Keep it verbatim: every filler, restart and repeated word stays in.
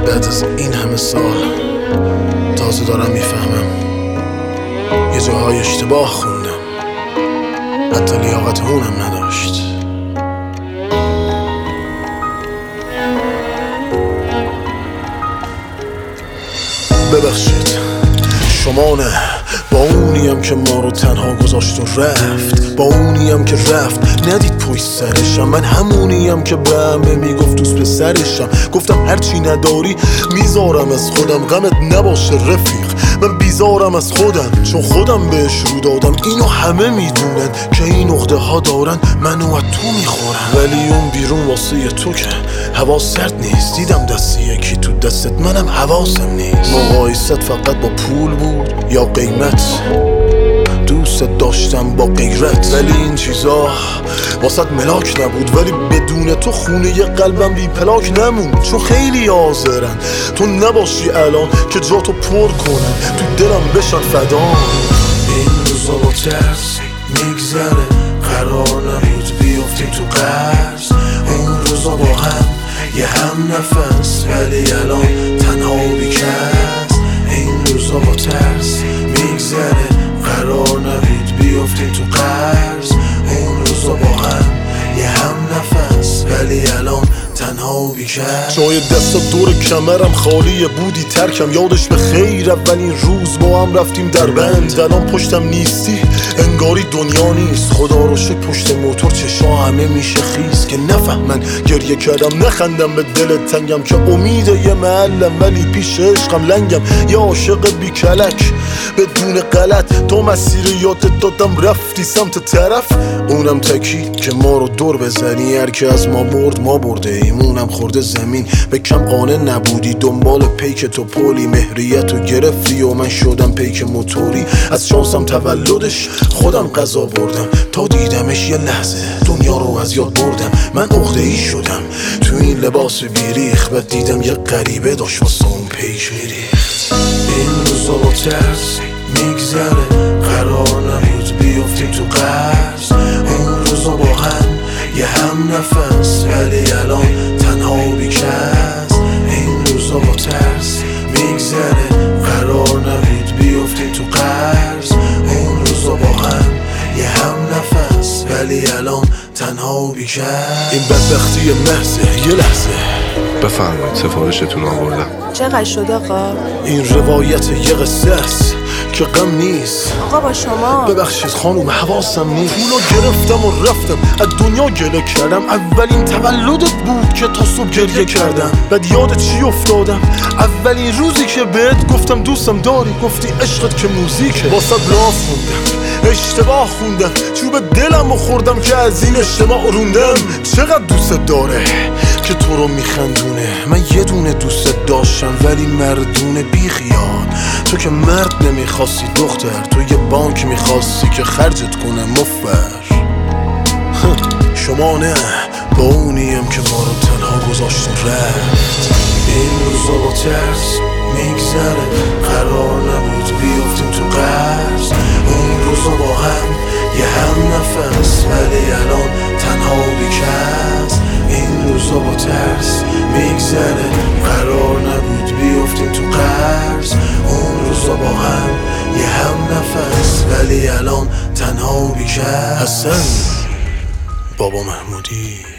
بعد از این همه سال تازه دارم میفهمم یه جاهای اشتباه خوندم، حتی لیاقت اونم نداشت. ببخشید، شما نه، با اونیم که ما رو تنها گذاشت و رفت، با اونیم که رفت ندید پشت سرشم. من همونیم که به همه میگفت دوست پسرشم. گفتم هرچی نداری میذارم از خودم، غمت نباشه رفیق، من بیزارم از خودم، چون خودم بهش رو دادم. اینو همه میدونن که این عقده ها دارن، منو از تو میخورن. ولی اون بیرون واسه تو که هوا سرد نیست. دیدم دستی یکی تو دستت، منم حواسم نیست. مقایست فقط با پول بود یا قیمت؟ دوست داشتم با غیرت، ولی این چیزا واسط ملاک نبود. ولی بدون تو خونه ی قلبم بی پلاک نمون، چون خیلی حاضرن تو نباشی الان که جا تو پر کنن، تو دلم بشن فدا. این روزا با ترس میگذره، قرار نبود بیفتیم تو قرض. اون روزا با هم یه هم نفس، ولی الان تنها بیکس. این روزا با ترس میگذره، قرار نبود بیفتیم تو قرض. اون روزا با هم یه هم نفس، ولی الان تنها و بیکس. جای دست دور کمرم خالیه، بودی ترکم یادش به خیر. اولین روز با هم رفتیم در بند، الان پشتم نیستی انگاری دنیا نیست. خدا رو شکر پشت موتور چشا همه میشه خیز، که نفهمن گریه کردم نخندم به دل تنگم. که امید یه محلم ولی پیش عشقم لنگم. یا عاشق بی کلک بدون غلط، تو مسیر یادت دادم رفتی سمت طرف. اونم تکی که ما رو دور بزنی، هر که از ما برد ما برده ایمونم خورده زمین. به کم قانه نبودی دنبال پیک تو پولی، مهریت رو گرفتی و من شدم پیک موتوری. از شانسم تولدش خودم قضا بردم، تا دیدمش یه لحظه دنیا رو از یاد بردم. من عقده ای شدم تو این لباس بیریخ، بعد دیدم یه غریبه داشت واسه اون پیش میریخت. این روزا با ترس میگذره، قرار نبود بیفتیم تو قرض. اون روزا با هم یه هم نفس، ولی الان تنها بیکس. این روزا با ترس میگذره، قرار نبود بیفتیم تو قرض. اون روزا با هم یه هم نفس، ولی الان تنها بیکس. این بدبختی محضه یه لحظه. بفرمایید سفارشتون آوردم. چقدر شد آقا؟ این روایت یه قصه است که غم نیست. آقا با شما ببخشید خانوم حواسم نیست. پولو گرفتم و رفتم از دنیا گله کردم. اولین تولدت بود که تا صبح گریه کردم. بعد یاد چی افتادم؟ اولین روزی که بهت گفتم دوستم داری، گفتی عشقت که موزیکه. واسه لاف خوندم، اشتباه خوندم، چوب دلم رو خوردم که از این اجتماع روندم. چقدر دوست داره که تو رو میخندونه. من یه دونه دوست داشتم ولی مردونه بی خیال. تو که مرد نمیخواستی دختر، تو یه بانک میخواستی که خرجت کنه مفر. شما نه، با اونیم که ما رو تنها گذاشت و رفت. این روزا با ترس میگذره، قرار نبود بیفتیم تو قرض. اون روزا با هم یه هم نفس، ولی الان تنها بیکس. این روزا با ترس میگذره، قرار نبود بیفتیم تو قرض. اون روزا با هم یه هم نفس، ولی الان تنها بیکس. حسن بابا محمودی.